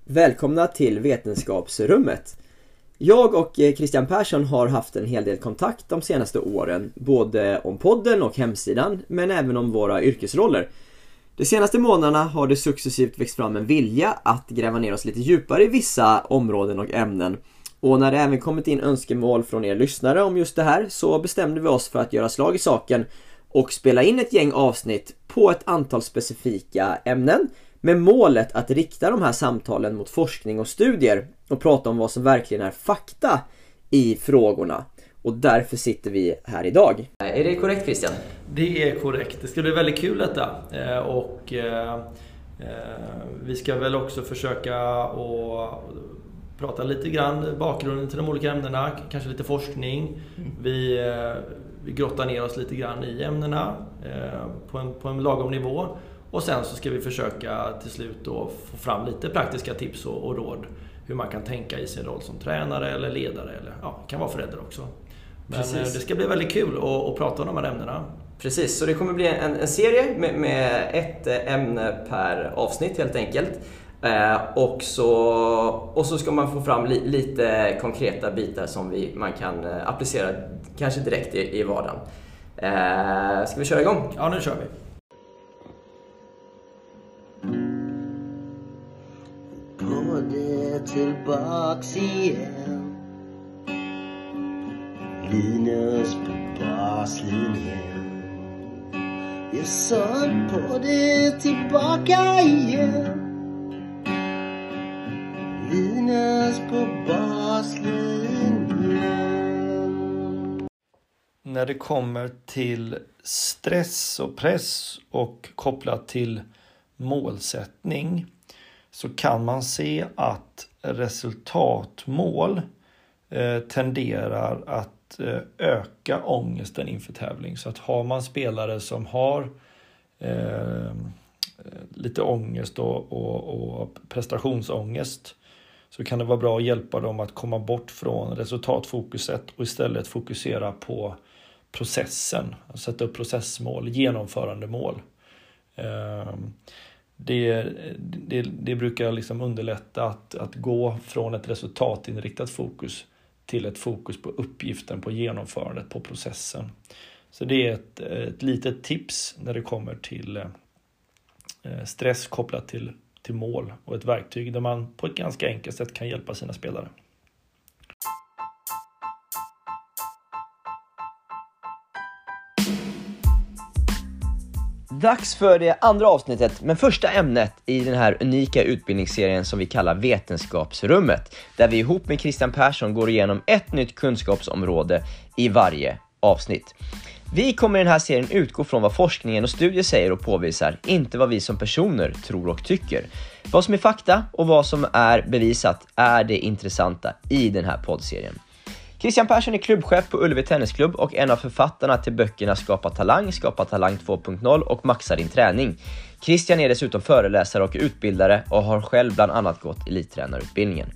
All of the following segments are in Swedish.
Välkomna till Vetenskapsrummet. Jag och Christian Persson har haft en hel del kontakt de senaste åren, både om podden och hemsidan, men även om våra yrkesroller. De senaste månaderna har det successivt växt fram en vilja att gräva ner oss lite djupare i vissa områden och ämnen. Och när det även kommit in önskemål från er lyssnare om just det här, så bestämde vi oss för att göra slag i saken och spela in ett gäng avsnitt på ett antal specifika ämnen, med målet att rikta de här samtalen mot forskning och studier och prata om vad som verkligen är fakta i frågorna. Och därför sitter vi här idag. Är det korrekt, Christian? Det är korrekt. Det ska bli väldigt kul detta. Vi ska väl också försöka att prata lite grann bakgrunden till de olika ämnena, kanske lite forskning. Vi grottar ner oss lite grann i ämnena på en lagom nivå. Och sen så ska vi försöka till slut då få fram lite praktiska tips och råd hur man kan tänka i sin roll som tränare eller ledare eller kan vara förälder också. Men det ska bli väldigt kul att prata om de här ämnena. Precis, så det kommer bli en serie med ett ämne per avsnitt helt enkelt. Och så ska man få fram lite konkreta bitar som man kan applicera kanske direkt i vardagen. Ska vi köra igång? Ja, nu kör vi. På det tillbaks igen. Linus på baslinjen. Jag sa på det tillbaka igen. Linus på baslinjen. När det kommer till stress och press och kopplat till målsättning, så kan man se att resultatmål tenderar att öka ångesten inför tävling. Så att har man spelare som har lite ångest och prestationsångest, så kan det vara bra att hjälpa dem att komma bort från resultatfokuset och istället fokusera på processen. Sätta upp processmål, genomförandemål. Det brukar liksom underlätta att gå från ett resultatinriktat fokus till ett fokus på uppgiften, på genomförandet, på processen. Så det är ett litet tips när det kommer till stress kopplat till mål, och ett verktyg där man på ett ganska enkelt sätt kan hjälpa sina spelare. Dags för det andra avsnittet, men första ämnet i den här unika utbildningsserien som vi kallar Vetenskapsrummet, där vi ihop med Christian Persson går igenom ett nytt kunskapsområde i varje avsnitt. Vi kommer i den här serien utgå från vad forskningen och studier säger och påvisar, inte vad vi som personer tror och tycker. Vad som är fakta och vad som är bevisat är det intressanta i den här poddserien. Christian Persson är klubbchef på Ullevi Tennisklubb och en av författarna till böckerna Skapa Talang 2.0 och Maxa din träning. Christian är dessutom föreläsare och utbildare och har själv bland annat gått elittränarutbildningen.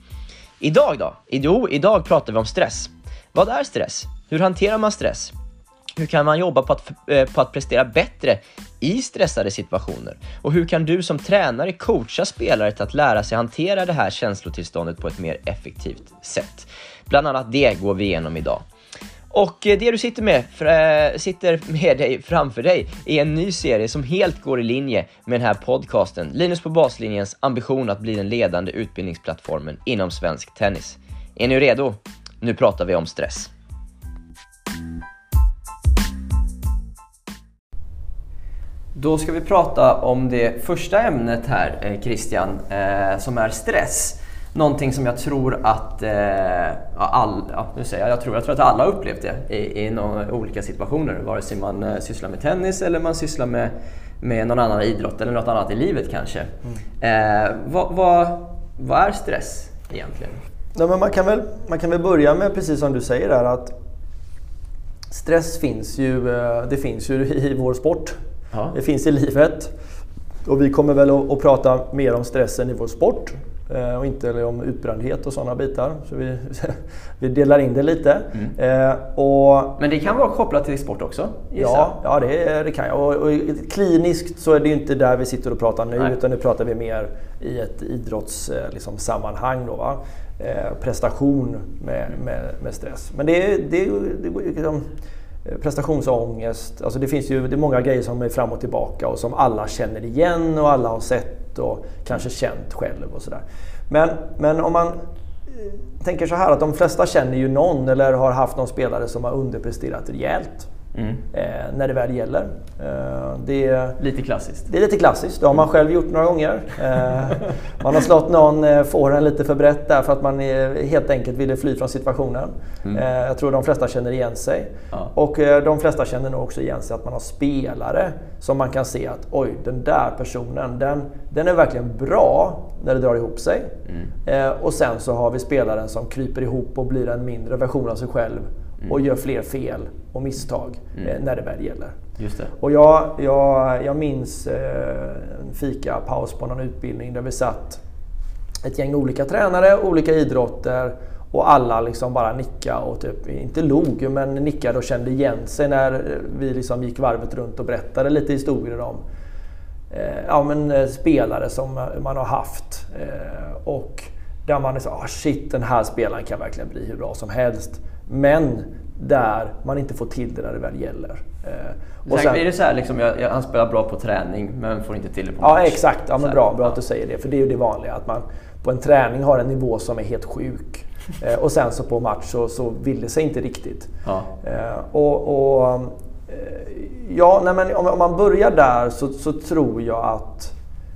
Idag pratar vi om stress. Vad är stress? Hur hanterar man stress? Hur kan man jobba på att prestera bättre i stressade situationer? Och hur kan du som tränare coacha spelare till att lära sig hantera det här känslotillståndet på ett mer effektivt sätt? Bland annat det går vi igenom idag. Och det du sitter med dig framför dig är en ny serie som helt går i linje med den här podcasten. Linus på baslinjens ambition att bli den ledande utbildningsplattformen inom svensk tennis. Är ni redo? Nu pratar vi om stress. Då ska vi prata om det första ämnet här, Christian, som är stress. Någonting som jag tror att jag tror att alla upplevt det i några olika situationer, vare sig man sysslar med tennis eller man sysslar med någon annan idrott eller något annat i livet kanske. Vad är stress egentligen? Ja, men man kan väl börja med, precis som du säger där, att stress finns ju i vår sport. Ja. Det finns i livet, och vi kommer väl att prata mer om stressen i vår sport och inte om utbrändhet och sådana bitar, så vi delar in det lite. Men det kan vara kopplat till sport också? Ja, det kan jag. Och kliniskt så är det ju inte där vi sitter och pratar nu, utan nu pratar vi mer i ett idrottssammanhang då, va? Prestation med stress. Men det är liksom prestationsångest, alltså det är många grejer som är fram och tillbaka och som alla känner igen och alla har sett och kanske känt själv och sådär. Men om man tänker så här att de flesta känner ju någon eller har haft någon spelare som har underpresterat rejält när det väl gäller. Det är lite klassiskt. Det är lite klassiskt. Det har man själv gjort några gånger. Man har slått någon fåren lite för brett där för att man helt enkelt ville fly från situationen. Jag tror de flesta känner igen sig. Ja. Och de flesta känner nog också igen sig att man har spelare som man kan se att oj, den där personen, den är verkligen bra när det drar ihop sig. Och sen så har vi spelaren som kryper ihop och blir en mindre version av sig själv och gör fler fel och misstag när det väl gäller. Just det. Och jag minns en fikapaus på någon utbildning där vi satt ett gäng olika tränare, olika idrotter och alla liksom bara nickade och typ, inte log, men nickade och kände igen sig när vi liksom gick varvet runt och berättade lite historier om spelare som man har haft och där man sa shit, den här spelaren kan verkligen bli hur bra som helst, men där man inte får till det när det väl gäller. Och sen är det så här liksom, han spelar bra på träning men får inte till det på match. Ja, exakt. Ja, men bra att du säger det, för det är ju det vanliga att man på en träning har en nivå som är helt sjuk och sen så på match så vill det sig inte riktigt. Ja. Om man börjar där så tror jag att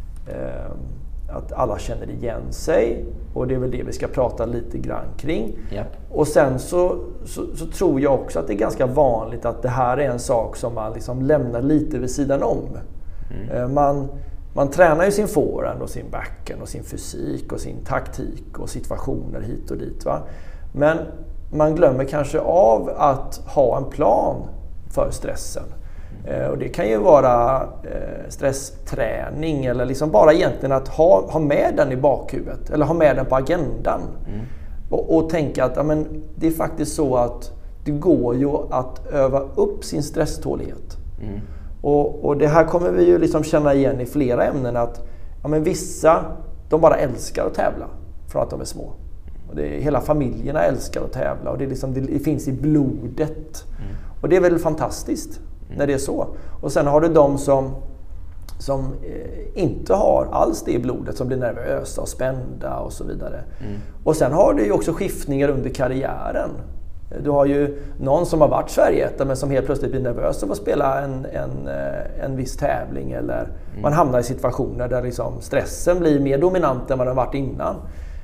alla känner igen sig och det är väl det vi ska prata lite grann kring. Yep. Och sen så tror jag också att det är ganska vanligt att det här är en sak som man liksom lämnar lite vid sidan om. Man tränar ju sin forehand och sin backhand och sin fysik och sin taktik och situationer hit och dit, va? Men man glömmer kanske av att ha en plan för stressen. Och det kan ju vara stressträning eller liksom bara egentligen att ha med den i bakhuvudet eller ha med den på agendan. Och tänka att det är faktiskt så att det går ju att öva upp sin stresstålighet. Och det här kommer vi ju liksom känna igen i flera ämnen att vissa, de bara älskar att tävla från att de är små. Och hela familjerna älskar att tävla och det finns i blodet. Och det är väl fantastiskt när det är så. Och sen har du de som inte har alls det i blodet, som blir nervösa och spända och så vidare. Och sen har du ju också skiftningar under karriären. Du har ju någon som har varit Sverigeetta men som helt plötsligt blir nervös av att spela en viss tävling eller man hamnar i situationer där liksom stressen blir mer dominant än vad den varit innan.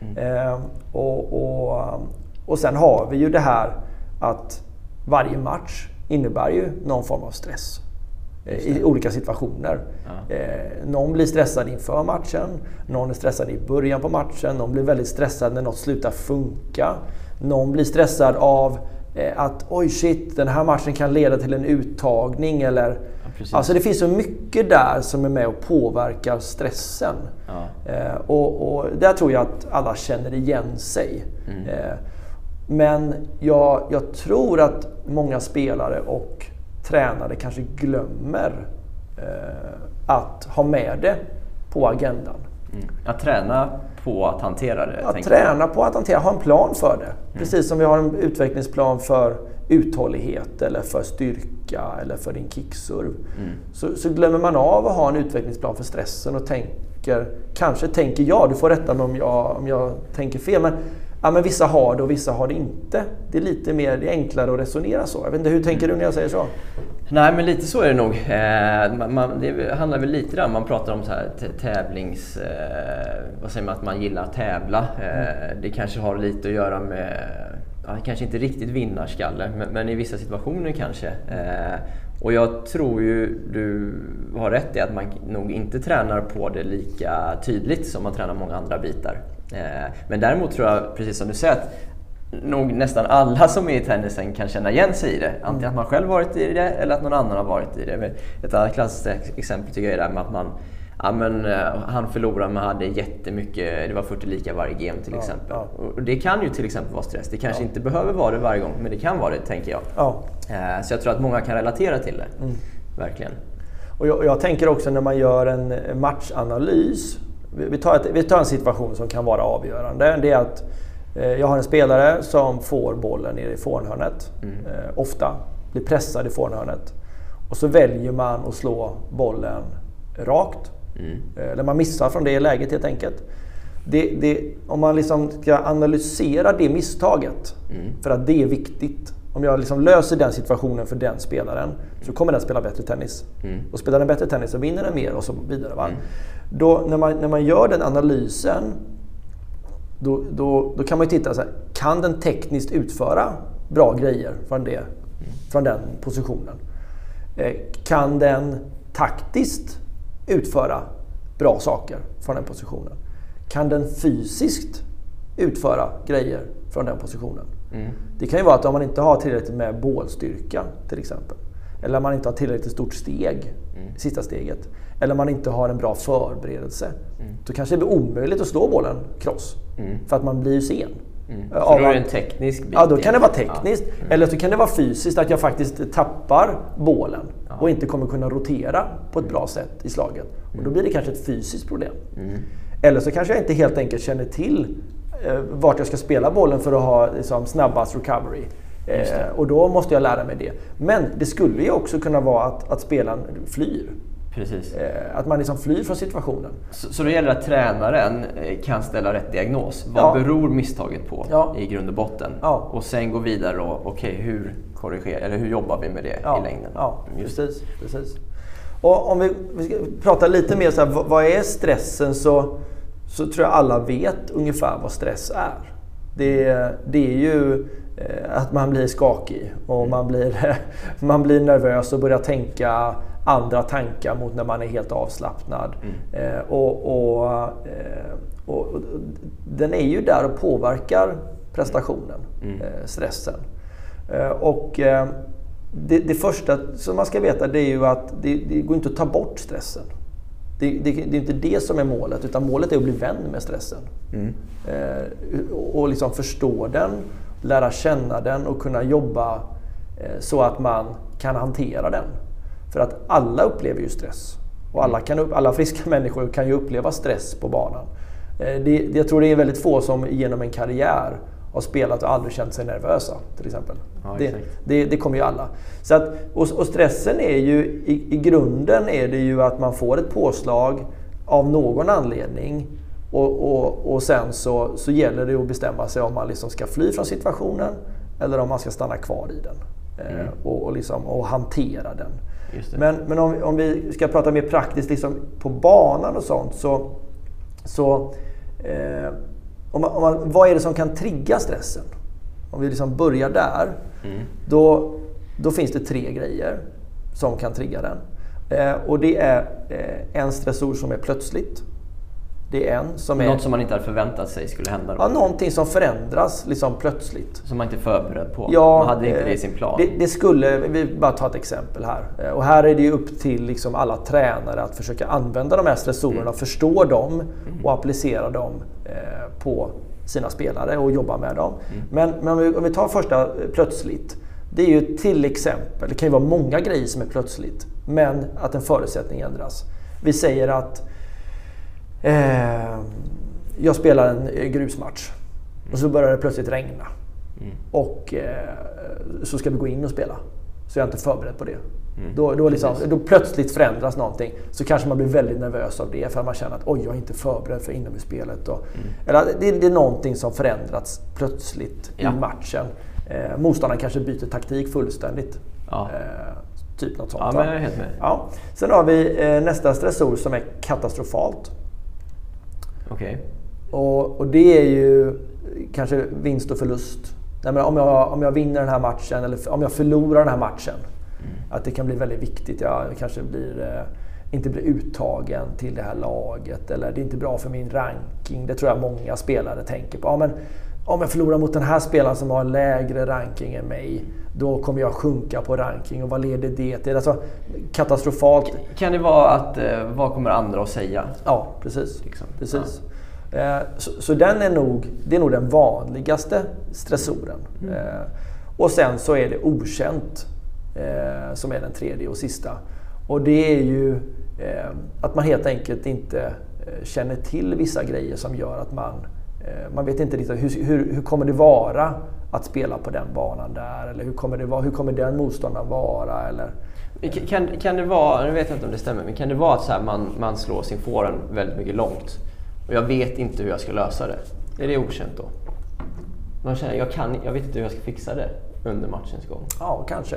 Och sen har vi ju det här att varje match innebär ju någon form av stress i olika situationer. Ja. Någon blir stressad inför matchen, någon är stressad i början på matchen, någon blir väldigt stressad när något slutar funka. Någon blir stressad av att oj shit, den här matchen kan leda till en uttagning eller alltså det finns så mycket där som är med och påverkar stressen. Ja. Och där tror jag att alla känner igen sig. Men jag tror att många spelare och tränare kanske glömmer att ha med det på agendan. Att träna på att hantera det. Att träna på att hantera, ha en plan för det. Precis som vi har en utvecklingsplan för uthållighet eller för styrka eller för din kickserv. Så glömmer man av att ha en utvecklingsplan för stressen och tänker jag, du får rätta mig om jag tänker fel, men vissa har det och vissa har det inte. Det är lite mer, det är enklare att resonera så. Jag vet inte, hur tänker du när jag säger så? Nej, men lite så är det nog. Det handlar väl lite om, man pratar om så här tävlings... vad säger man, att man gillar att tävla. Det kanske har lite att göra med... kanske inte riktigt vinnarskalle, men i vissa situationer kanske. Och jag tror ju du har rätt i att man nog inte tränar på det lika tydligt som man tränar många andra bitar. Men däremot tror jag, precis som du säger, att nog nästan alla som är i tennisen kan känna igen sig i det. Antingen att man själv varit i det eller att någon annan har varit i det. Ett annat klassiskt exempel tycker jag är det med att han förlorade men hade jättemycket, det var 40 lika varje game till exempel. Och det kan ju till exempel vara stress. Det kanske inte behöver vara det varje gång, men det kan vara det, tänker jag. Så jag tror att många kan relatera till det. Verkligen. Och jag tänker också när man gör en matchanalys vi tar en situation som kan vara avgörande. Det är att jag har en spelare som får bollen nere i fornhörnet. Ofta blir pressad i fornhörnet. Och så väljer man att slå bollen rakt. Eller man missar från det läget helt enkelt. Om man liksom ska analysera det misstaget, för att det är viktigt. Om jag liksom löser den situationen för den spelaren, så kommer den spela bättre tennis. Och spelar den bättre tennis så vinner den mer och så vidare. Va? Då, när man gör den analysen, då kan man ju titta så här, kan den tekniskt utföra bra grejer från den positionen? Kan den taktiskt utföra bra saker från den positionen? Kan den fysiskt utföra grejer från den positionen? Det kan ju vara att om man inte har tillräckligt med bålstyrka till exempel, eller om man inte har tillräckligt stort steg, sista steget, eller om man inte har en bra förberedelse, då kanske det blir omöjligt att slå bollen cross, för att man blir sen. Så då är det en teknisk bit. Ja, då kan det vara tekniskt. Eller så kan det vara fysiskt, att jag faktiskt tappar bollen och inte kommer kunna rotera på ett bra sätt i slaget. Och då blir det kanske ett fysiskt problem. Eller så kanske jag inte helt enkelt känner till vart jag ska spela bollen för att ha liksom, snabbast recovery. Och då måste jag lära mig det. Men det skulle ju också kunna vara att spelaren flyr. Precis. Att man liksom flyr från situationen. Så det gäller att tränaren kan ställa rätt diagnos. Vad beror misstaget på i grund och botten? Och sen gå vidare och hur korrigerar, eller hur jobbar vi med det i längden? Ja, precis. Och om vi ska prata lite mer så här, vad är stressen, så tror jag alla vet ungefär vad stress är. Det är ju att man blir skakig och man blir nervös och börjar tänka andra tankar mot när man är helt avslappnad. Och den är ju där och påverkar prestationen, stressen. Och det första som man ska veta, det är ju att det går inte att ta bort stressen. Det är inte det som är målet, utan målet är att bli vän med stressen. Och liksom förstå den, lära känna den och kunna jobba så att man kan hantera den. För att alla upplever ju stress. Och alla friska människor kan ju uppleva stress på banan. Jag tror det är väldigt få som genom en karriär har spelat och aldrig känt sig nervösa, till exempel. Det kommer ju alla. Så att, och stressen är ju, i grunden är det ju att man får ett påslag av någon anledning. Och sen så gäller det att bestämma sig om man liksom ska fly från situationen eller om man ska stanna kvar i den. Och hantera den. Men om vi ska prata mer praktiskt liksom på banan och sånt, vad är det som kan trigga stressen? Om vi liksom börjar där, då finns det 3 grejer som kan trigga den. Och det är en stressor som är plötsligt. Det är en som är... Något som man inte hade förväntat sig skulle hända då. Ja, någonting som förändras liksom plötsligt. Som man inte är förberedd på. Ja, man hade inte det i sin plan. Det skulle, vi bara ta ett exempel här. Och här är det ju upp till liksom alla tränare att försöka använda de här stressorerna, förstå dem och applicera dem på sina spelare och jobba med dem. Men om vi tar första plötsligt. Det är ju till exempel, det kan ju vara många grejer som är plötsligt, men att en förutsättning ändras. Vi säger att jag spelar en grusmatch och så börjar det plötsligt regna och så ska vi gå in och spela, så jag är inte förberedd på det. Då plötsligt förändras någonting, så kanske man blir väldigt nervös av det, för man känner att jag är inte förberedd för inomhusspelet. Eller det är någonting som förändrats plötsligt i matchen. Motståndaren kanske byter taktik fullständigt. Typ något sånt. Ja, men jag är helt med. Ja. Sen har vi nästa stressor som är katastrofalt. Okej. Och det är ju kanske vinst och förlust. Nej, men om jag vinner den här matchen eller om jag förlorar den här matchen, att det kan bli väldigt viktigt. Jag kanske inte blir uttagen till det här laget, eller det är inte bra för min ranking. Det tror jag många spelare tänker på. Men om jag förlorar mot den här spelaren som har lägre ranking än mig, då kommer jag sjunka på ranking, och vad leder det till? Alltså katastrofalt. Kan det vara att vad kommer andra att säga? Ja, precis. Precis. Så det är nog den vanligaste stressoren. Och sen så är det okänt som är den tredje och sista. Och det är ju att man helt enkelt inte känner till vissa grejer som gör att man vet inte riktigt hur kommer det vara att spela på den banan där, eller hur kommer den motståndaren vara, eller kan det vara, jag vet inte om det stämmer, men kan det vara att så här man slår sin forehand väldigt mycket långt och jag vet inte hur jag ska lösa det? Är det okänt då? Man känner jag vet inte hur jag ska fixa det under matchens gång. Ja, kanske.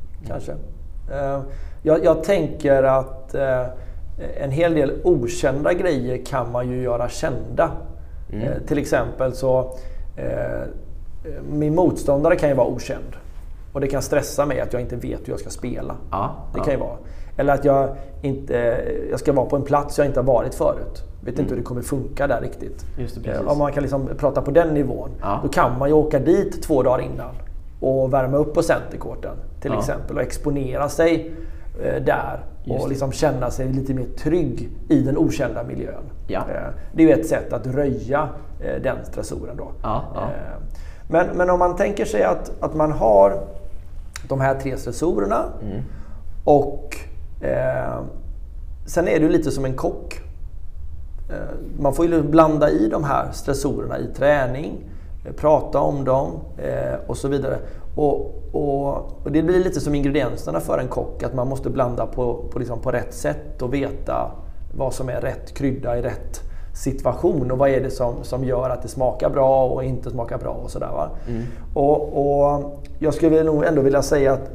Jag tänker att en hel del okända grejer kan man ju göra kända. Till exempel så min motståndare kan ju vara okänd. Och det kan stressa mig att jag inte vet hur jag ska spela. Det kan ju vara. Eller att jag ska vara på en plats jag inte har varit förut. Vet inte hur det kommer funka där riktigt. Just det, om man kan liksom prata på den nivån. Då kan man ju åka dit 2 dagar innan. Och värma upp på centerkorten till exempel. Och exponera sig där. Och liksom känna sig lite mer trygg i den okända miljön. Det är ju ett sätt att röja den stressoren då. Men om man tänker sig att man har de här 3 stressorerna och sen är det lite som en kock. Man får ju blanda i de här stressorerna i träning, prata om dem och så vidare. Och det blir lite som ingredienserna för en kock, att man måste blanda på rätt sätt och veta vad som är rätt krydda i rätt situation och vad är det som gör att det smakar bra och inte smakar bra och sådär, va? Och jag skulle nog ändå vilja säga att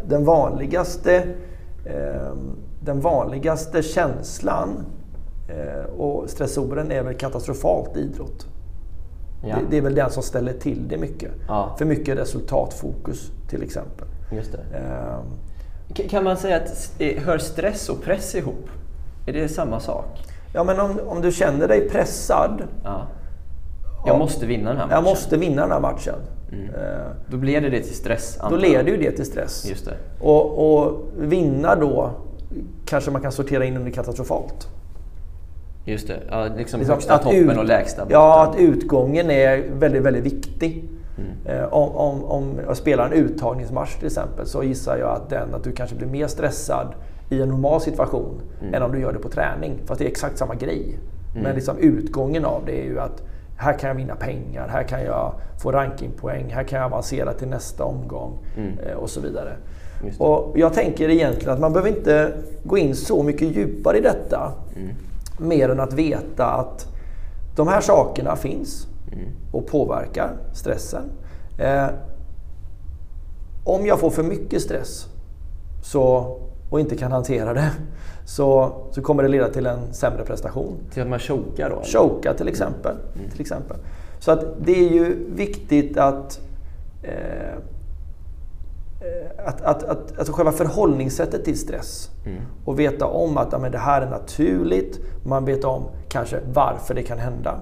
den vanligaste känslan och stressoren är väl katastrofalt idrott. Det är väl den som ställer till det mycket. För mycket resultatfokus till exempel. Just det. Kan man säga att hör stress och press ihop? Är det samma sak? Ja, men om du känner dig pressad. Jag måste vinna den här matchen. Jag måste vinna den här matchen. Då leder det till stress. Då leder ju det till stress. Just det. Och vinna då kanske man kan sortera in under katastrofalt. Just det. Liksom högsta toppen och lägsta botten. Ja, att utgången är väldigt, väldigt viktig. Om jag spelar en uttagningsmatch till exempel, så gissar jag att du kanske blir mer stressad i en normal situation än om du gör det på träning. Fast det är exakt samma grej. Men liksom utgången av det är ju att här kan jag vinna pengar, här kan jag få rankingpoäng, här kan jag avancera till nästa omgång och så vidare. Och jag tänker egentligen att man behöver inte gå in så mycket djupare i detta. Mer än att veta att de här sakerna finns och påverkar stressen. Om jag får för mycket stress och inte kan hantera det, så kommer det leda till en sämre prestation. Till att man chokar då? Choka till exempel. Så att det är ju viktigt att själva förhållningssättet till stress och veta om att men det här är naturligt. Man vet om kanske varför det kan hända.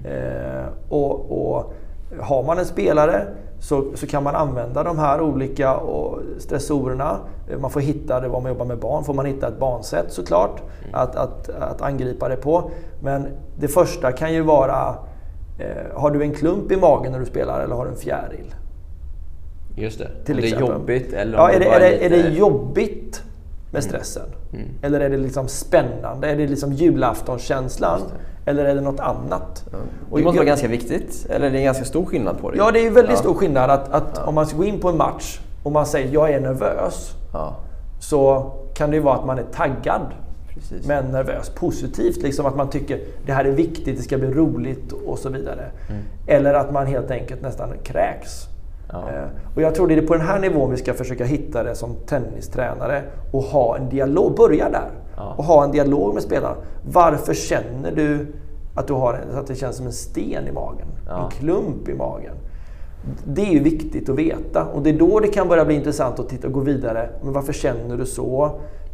Och har man en spelare så kan man använda de här olika stressorerna. Man får hitta det, vad man jobbar med barn. Får man hitta ett barnsätt såklart att angripa det på. Men det första kan ju vara, har du en klump i magen när du spelar eller har du en fjäril? Just det. Till det är jobbigt eller är det jobbigt med stressen? Eller är det liksom spännande? Är det liksom julaftonskänslan? Eller är det något annat? Det måste vara ganska viktigt. Eller det är en ganska stor skillnad på det. Ja, det är ju väldigt stor skillnad att om man ska gå in på en match och man säger jag är nervös, så kan det ju vara att man är taggad. Precis. Men nervös. Positivt, liksom att man tycker det här är viktigt, det ska bli roligt och så vidare. Eller att man helt enkelt nästan kräks. Och jag tror det är på den här nivån vi ska försöka hitta det som tennistränare och ha en dialog, börja där och ha en dialog med spelarna. Varför känner du att du har att det känns som en sten i magen, en klump i magen? Det är ju viktigt att veta, och det är då det kan börja bli intressant att titta och gå vidare. Men varför känner du så?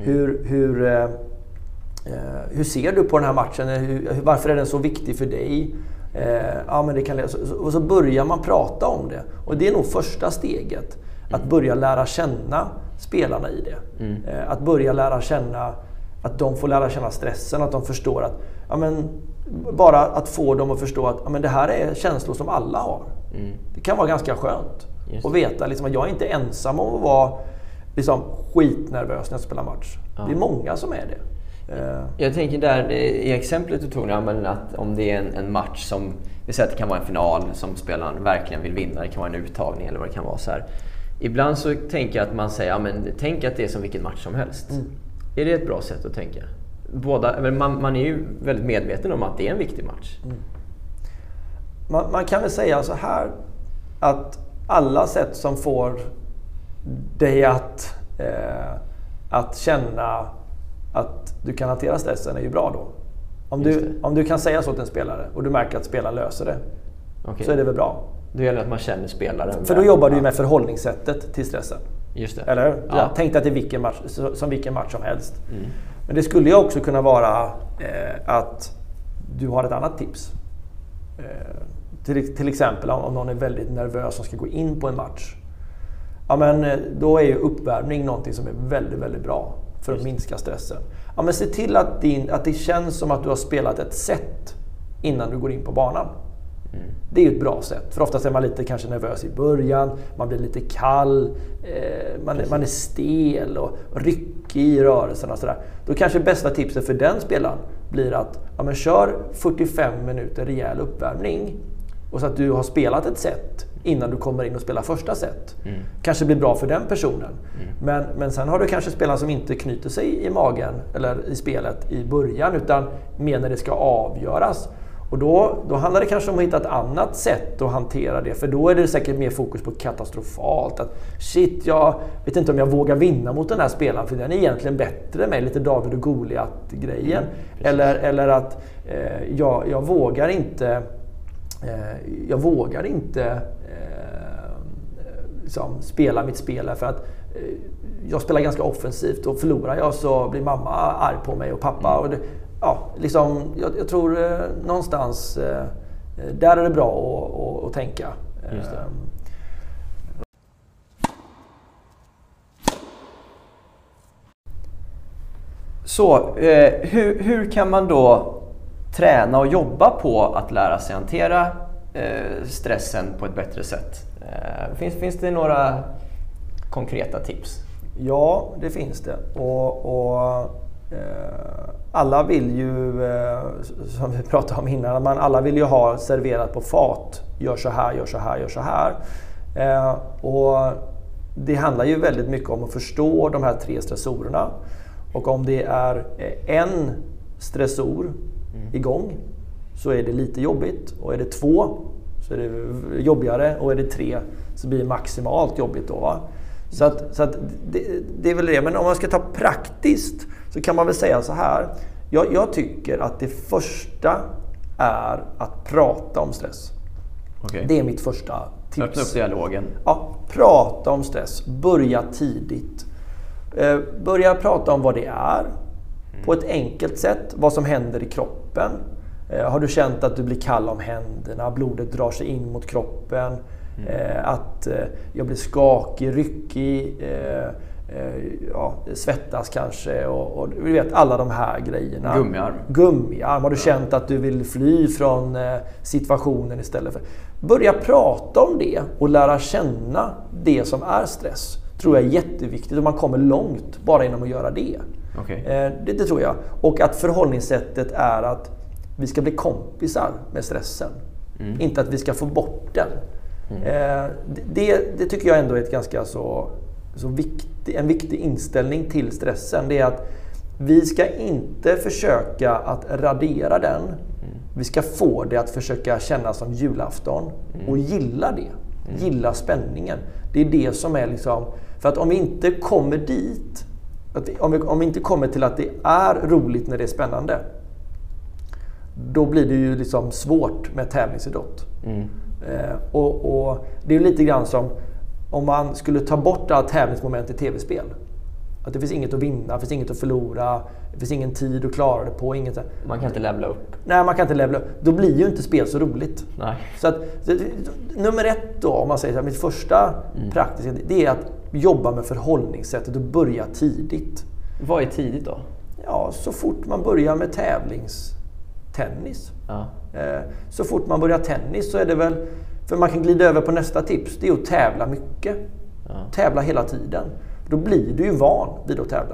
Hur ser du på den här matchen? Varför är den så viktig för dig? Men det kan, och så börjar man prata om det. Och det är nog första steget. Att börja lära känna spelarna i det. Att börja lära känna, att de får lära känna stressen. Att de förstår att, bara att få dem att förstå att det här är känslor som alla har. Det kan vara ganska skönt. Och veta liksom, att jag är inte ensam om att vara liksom, skitnervös när jag spelar match. Det är många som är det. Jag tänker där i exemplet du tog nu, att om det är en match som, vi säger att det kan vara en final som spelaren verkligen vill vinna, det kan vara en uttagning eller vad det kan vara så här. Ibland så tänker jag att man säger, tänk att det är som vilken match som helst. Är det ett bra sätt att tänka? Man är ju väldigt medveten om att det är en viktig match. Man kan väl säga så här, att alla sätt som får dig att känna att du kan hantera stressen är ju bra då. Om du kan säga så till en spelare och du märker att spelaren löser det, så är det väl bra. Det gäller att man känner spelaren. För då jobbar du ju med förhållningssättet till stressen. Just det. Eller? Ja. Jag tänkte att det är vilken match som helst. Men det skulle ju också kunna vara att du har ett annat tips. Till exempel om någon är väldigt nervös och ska gå in på en match. Ja, men då är ju uppvärmning någonting som är väldigt, väldigt bra för att minska stressen. Ja, men se till att det känns som att du har spelat ett set innan du går in på banan. Det är ju ett bra sätt. För oftast är man lite kanske nervös i början. Man blir lite kall. Man är stel och ryckig i rörelsen och sådär. Då kanske bästa tipset för den spelaren blir att kör 45 minuter rejäl uppvärmning. Och så att du har spelat ett set innan du kommer in och spelar första set. Kanske blir bra för den personen. Men sen har du kanske spelare som inte knyter sig i magen eller i spelet i början, utan mer när det ska avgöras. Och då handlar det kanske om att hitta ett annat sätt att hantera det. För då är det säkert mer fokus på katastrofalt. Att shit, jag vet inte om jag vågar vinna mot den här spelaren, för den är egentligen bättre än mig. Lite David och Goliat-grejen. Eller att jag vågar inte liksom spela mitt spel för att jag spelar ganska offensivt, och förlorar jag så blir mamma arg på mig och pappa. Och jag tror någonstans där är det bra att tänka. Just det. Så hur kan man då träna och jobba på att lära sig hantera stressen på ett bättre sätt? Finns det några konkreta tips? Ja, det finns det. Alla vill ju, som vi pratade om innan, alla vill ju ha serverat på fat. Gör så här, gör så här, gör så här. Och det handlar ju väldigt mycket om att förstå de här 3 stressorerna. Och om det är en stressor igång så är det lite jobbigt. Och är det 2 så är det jobbigare. Och är det 3 så blir det maximalt jobbigt då, va? Så att det är väl det. Men om man ska ta praktiskt så kan man väl säga så här. Jag tycker att det första är att prata om stress. Okay. Det är mitt första tips. Öppna upp dialogen. Ja, prata om stress. Börja tidigt. Börja prata om vad det är. På ett enkelt sätt. Vad som händer i kroppen. Har du känt att du blir kall om händerna? Blodet drar sig in mot kroppen. Att jag blir skakig, ryckig, svettas kanske och du vet alla de här grejerna. Gummiarm. Har du känt att du vill fly från situationen istället för... Börja prata om det och lära känna det som är stress. Tror jag är jätteviktigt, och man kommer långt bara genom att göra det. Okay. Det tror jag. Och att förhållningssättet är att vi ska bli kompisar med stressen. Inte att vi ska få bort den. Det tycker jag ändå är ett ganska så en viktig inställning till stressen. Det är att vi ska inte försöka att radera den. Vi ska få det att försöka känna som julafton och gilla det. Gilla spänningen. Det är det som är liksom, för att om vi inte kommer dit, om vi inte kommer till att det är roligt när det är spännande, då blir det ju liksom svårt med tävlingsidrott. Och det är ju lite grann som om man skulle ta bort alla tävlingsmoment i tv-spel. Att det finns inget att vinna, det finns inget att förlora, det finns ingen tid att klara det på. Man kan inte levla upp. Nej, man kan inte levla upp. Då blir ju inte spel så roligt. Nej. Så att, nummer 1 då, om man säger så här, mitt första praktiska, det är att jobba med förhållningssättet och börja tidigt. Vad är tidigt då? Ja, så fort man börjar med tävlingstennis. Ja. Så fort man börjar tennis så är det väl, för man kan glida över på nästa tips, det är att tävla mycket. Ja. Tävla hela tiden. Då blir du ju van vid att tävla.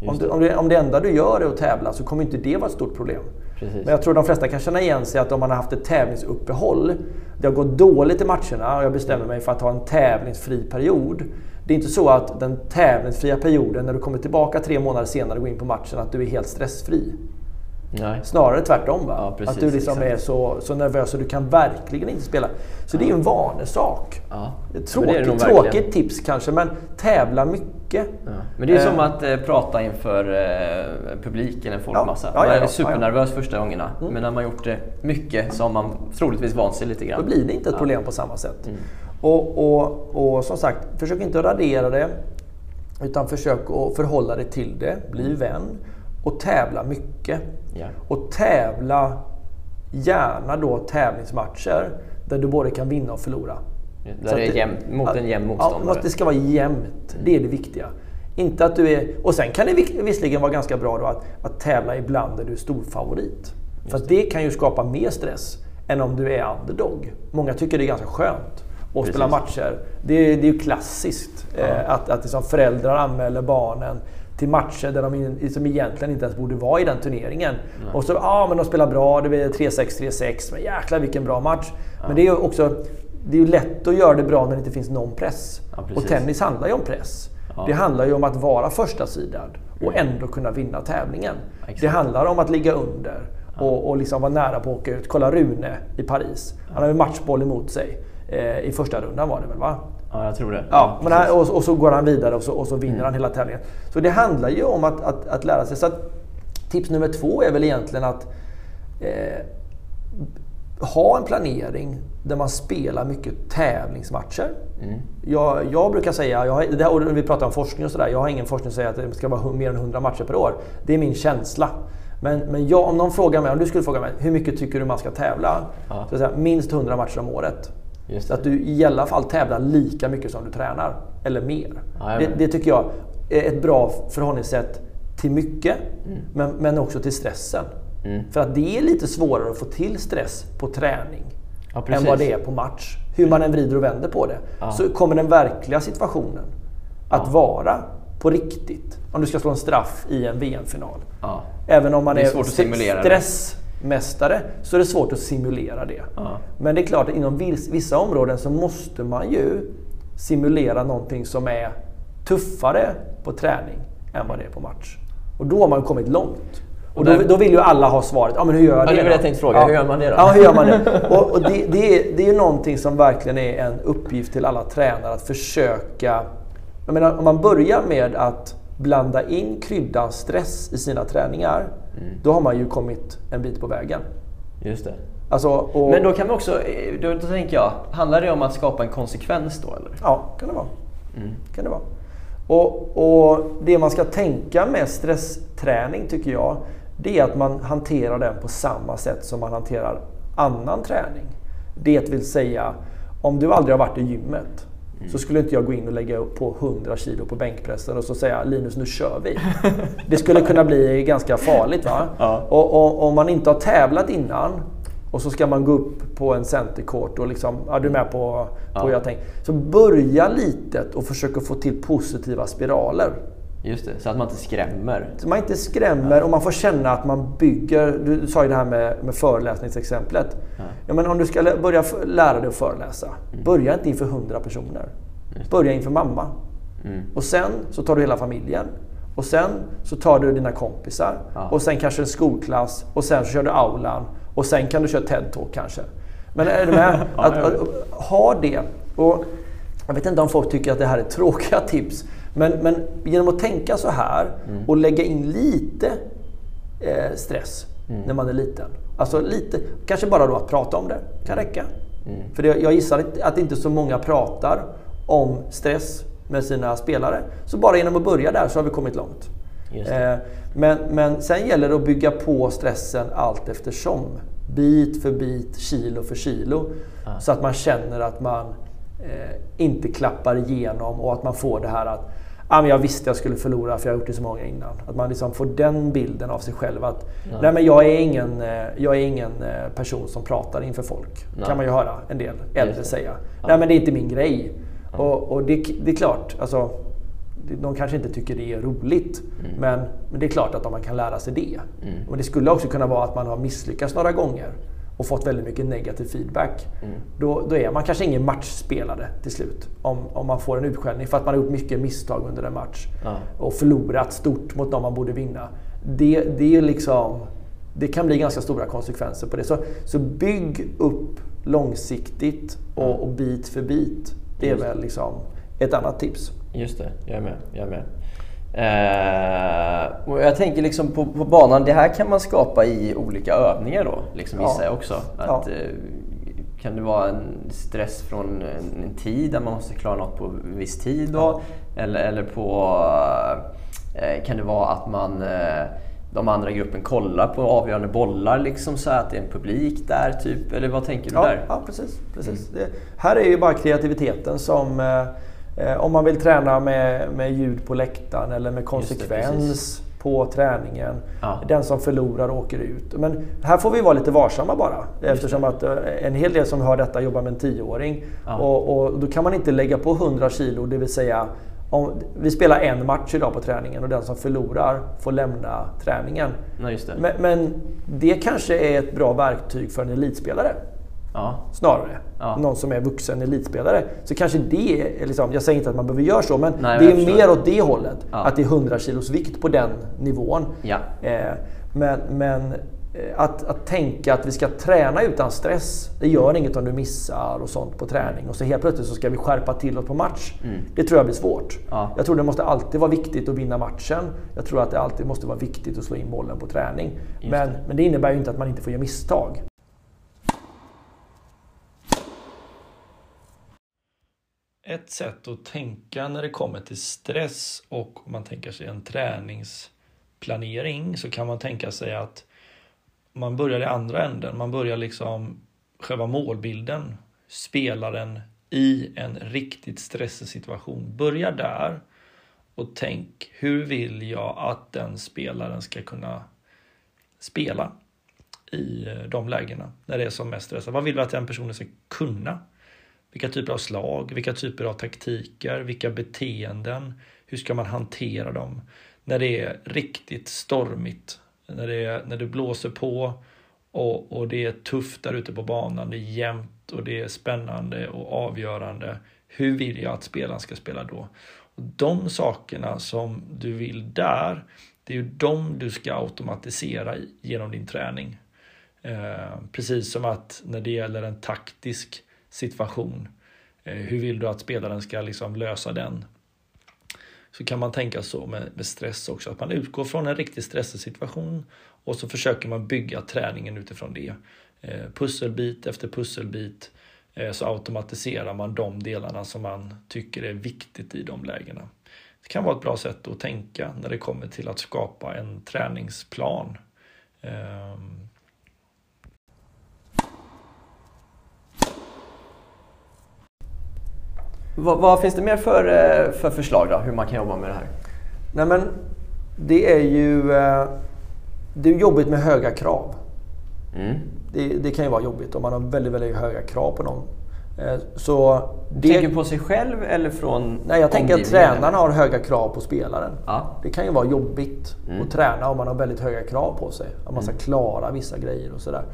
Om det enda du gör är att tävla så kommer inte det vara ett stort problem. Precis. Men jag tror de flesta kan känna igen sig att om man har haft ett tävlingsuppehåll, det har gått dåligt i matcherna och jag bestämmer mig för att ha en tävlingsfri period. Det är inte så att den tävlingsfria perioden när du kommer tillbaka 3 månader senare och går in på matchen att du är helt stressfri. Nej. Snarare tvärtom, va? Ja, precis, att du liksom är så nervös och du kan verkligen inte spela. Så det är ju en vanesak. Ja. Tråkigt tips kanske, men tävla mycket. Ja. Men det är som att prata inför publiken, en folkmassa. Man är supernervös första gångerna. Men när man gjort det mycket så har man troligtvis vant sig lite grann. Då blir det inte ett problem på samma sätt. Och som sagt, försök inte att radera det. Utan försök att förhålla dig till det. Bli vän. Och tävla mycket. Ja. Och tävla gärna då tävlingsmatcher där du både kan vinna och förlora. Där det är jämnt, mot en jämn motståndare. Ja, det ska vara jämnt. Det är det viktiga. Inte att du är... Och sen kan det visserligen vara ganska bra då att tävla ibland där du är stor favorit. För att det kan ju skapa mer stress än om du är underdog. Många tycker det är ganska skönt att spela matcher. Det är ju klassiskt att liksom föräldrar anmäler barnen till matcher där de som egentligen inte ens borde vara i den turneringen. Och så, men de spelar bra, det blir 3-6, men jäklar vilken bra match. Men det är ju också, det är ju lätt att göra det bra när det inte finns någon press. Och tennis handlar ju om press. Det handlar ju om att vara första sidad och ändå kunna vinna tävlingen. Det handlar om att ligga under och liksom vara nära på att åka ut. Kolla Rune i Paris. Han har ju matchboll emot sig. I första rundan var det väl, va? Ja, jag tror det. Ja, men och så går han vidare och så vinner han hela tävlingen. Så det handlar ju om att lära sig. Så att tips nummer 2 är väl egentligen att ha en planering där man spelar mycket tävlingsmatcher. Jag brukar säga, och vi pratar om forskning och sådär, jag har ingen forskning som säger att det ska vara mer än 100 matcher per år. Det är min känsla. Men om någon frågar mig, om du skulle fråga mig, hur mycket tycker du man ska tävla? Så säga, minst 100 matcher om året. Så att du i alla fall tävlar lika mycket som du tränar, eller mer. Det tycker jag är ett bra förhållningssätt till mycket, men också till stressen. För att det är lite svårare att få till stress på träning än vad det är på match. Hur man än vrider och vänder på det. Så kommer den verkliga situationen att vara på riktigt. Om du ska slå en straff i en VM-final. Även om man är stressmästare så är det svårt att simulera det. Men det är klart att inom vissa områden så måste man ju simulera någonting som är tuffare på träning än vad det är på match. Och då har man kommit långt. Och då vill ju alla ha svaret. Men hur gör jag det? Det var det jag tänkte fråga. Hur gör man det då? Ja, hur gör man det? Och det är ju någonting som verkligen är en uppgift till alla tränare att försöka. Jag menar, om man börjar med att blanda in kryddan stress i sina träningar, då har man ju kommit en bit på vägen. Just det. Alltså, men då kan man också, då tänker jag, handlar det om att skapa en konsekvens då eller? Ja, kan det vara. Kan det vara. Och det man ska tänka med stressträning tycker jag, det är att man hanterar den på samma sätt som man hanterar annan träning. Det vill säga, om du aldrig har varit i gymmet så skulle inte jag gå in och lägga upp på 100 kilo på bänkpressen och så säga, Linus, nu kör vi. Det skulle kunna bli ganska farligt, va? Och om man inte har tävlat innan och så ska man gå upp på en centercourt och liksom, du är med på jag tänker. Så börja litet och försöka få till positiva spiraler. Just det, så att man inte skrämmer. Så man inte skrämmer och man får känna att man bygger. Du sa ju det här med föreläsningsexemplet. Ja, men om du ska börja lära dig att föreläsa, börja inte inför 100 personer. Börja inför mamma. Och sen så tar du hela familjen. Och sen så tar du dina kompisar. Och sen kanske en skolklass. Och sen så kör du aulan. Och sen kan du köra TED-talk kanske. Men är du med? Att ha det. Och jag vet inte om folk tycker att det här är tråkiga tips. Men genom att tänka så här och lägga in lite stress när man är liten. Alltså lite, kanske bara då att prata om det kan räcka. För jag gissar att inte så många pratar om stress med sina spelare. Så bara genom att börja där så har vi kommit långt. Men sen gäller det att bygga på stressen allt eftersom. Bit för bit, kilo för kilo. Så att man känner att man inte klappar igenom och att man får det här att men jag visste jag skulle förlora för jag har gjort det så många innan. Att man liksom får den bilden av sig själv att nej, men jag är ingen person som pratar inför folk. Kan man ju höra en del äldre säga. Nej, men det är inte min grej. Och det är klart, alltså, de kanske inte tycker det är roligt. Men det är klart att man kan lära sig det. Men det skulle också kunna vara att man har misslyckats några gånger och fått väldigt mycket negativ feedback. Då är man kanske ingen matchspelare till slut. Om man får en utskällning för att man har gjort mycket misstag under en match och förlorat stort mot någon man borde vinna. Det är liksom, det kan bli ganska stora konsekvenser på det. Så bygg upp långsiktigt och bit för bit. Det är väl liksom ett annat tips. Just det, jag är med. Och jag tänker liksom på banan, det här kan man skapa i olika övningar då, liksom gissar jag också. Kan det vara en stress från en tid där man måste klara något på en viss tid då? Eller kan det vara att man de andra i gruppen kollar på avgörande bollar liksom, så att det är en publik där typ, eller vad tänker du där? Ja, precis. Det här är ju bara kreativiteten som om man vill träna med ljud på läktaren eller med konsekvens på träningen. Den som förlorar åker ut. Men här får vi vara lite varsamma bara. Eftersom att en hel del som hör detta jobbar med en 10-åring. Och då kan man inte lägga på 100 kilo, det vill säga om vi spelar en match idag på träningen och den som förlorar får lämna träningen. Just det. Men det kanske är ett bra verktyg för en elitspelare. Snarare. Någon som är vuxen elitspelare. Så kanske det är liksom, jag säger inte att man behöver göra så, men det är mer åt det hållet. Att det är 100 kilos vikt på den nivån. Men att tänka att vi ska träna utan stress, det gör inget om du missar och sånt på träning. Och så helt plötsligt så ska vi skärpa till oss på match. Det tror jag blir svårt. Jag tror det måste alltid vara viktigt att vinna matchen. Jag tror att det alltid måste vara viktigt att slå in bollen på träning. Men det innebär ju inte att man inte får göra misstag. Ett sätt att tänka när det kommer till stress och om man tänker sig en träningsplanering, så kan man tänka sig att man börjar i andra änden. Man börjar liksom själva målbilden, spelaren i en riktigt stressig situation. Börja där och tänk, hur vill jag att den spelaren ska kunna spela i de lägena när det är som mest stressat? Vad vill vi att den personen ska kunna? Vilka typer av slag, vilka typer av taktiker, vilka beteenden, hur ska man hantera dem när det är riktigt stormigt, när det blåser på och det är tufft där ute på banan, det är jämnt och det är spännande och avgörande. Hur vill jag att spelaren ska spela då? Och de sakerna som du vill där, det är ju de du ska automatisera genom din träning. Precis som att när det gäller en taktisk situation, hur vill du att spelaren ska liksom lösa den? Så kan man tänka så med stress också, att man utgår från en riktigt stressig situation och så försöker man bygga träningen utifrån det. Pusselbit efter pusselbit så automatiserar man de delarna som man tycker är viktigt i de lägena. Det kan vara ett bra sätt att tänka när det kommer till att skapa en träningsplan. Vad finns det mer för förslag då, hur man kan jobba med det här? Nej, men det är ju jobbigt med höga krav. Det kan ju vara jobbigt om man har väldigt, väldigt höga krav på någon. Så tänker du på sig själv eller från? Nej, jag tänker att tränarna har höga krav på spelaren. Det kan ju vara jobbigt att träna om man har väldigt höga krav på sig. Att man ska klara vissa grejer och sådär.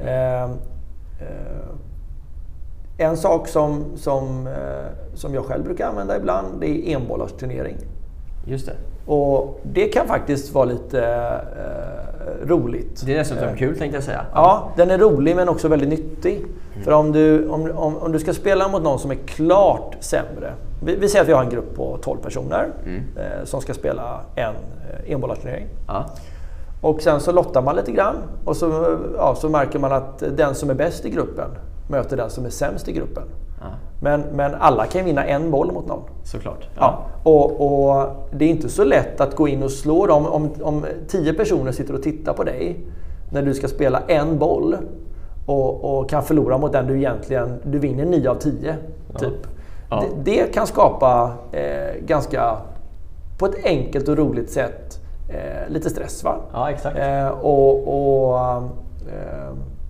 En sak som jag själv brukar använda ibland, det är enbollarsturnering. Just det. Och det kan faktiskt vara lite roligt. Det är dessutom kul, tänkte jag säga. Ja, den är rolig men också väldigt nyttig. För om du ska spela mot någon som är klart sämre. Vi säger att vi har en grupp på 12 personer som ska spela en enbollarsturnering. Och sen så lottar man lite grann och så märker man att den som är bäst i gruppen möter den som är sämst i gruppen. Men alla kan vinna en boll mot någon. Såklart. Och det är inte så lätt att gå in och slå dem om 10 personer sitter och tittar på dig när du ska spela en boll och kan förlora mot den du vinner 9 av 10 typ. Det kan skapa ganska på ett enkelt och roligt sätt lite stress, va? Ja, exakt.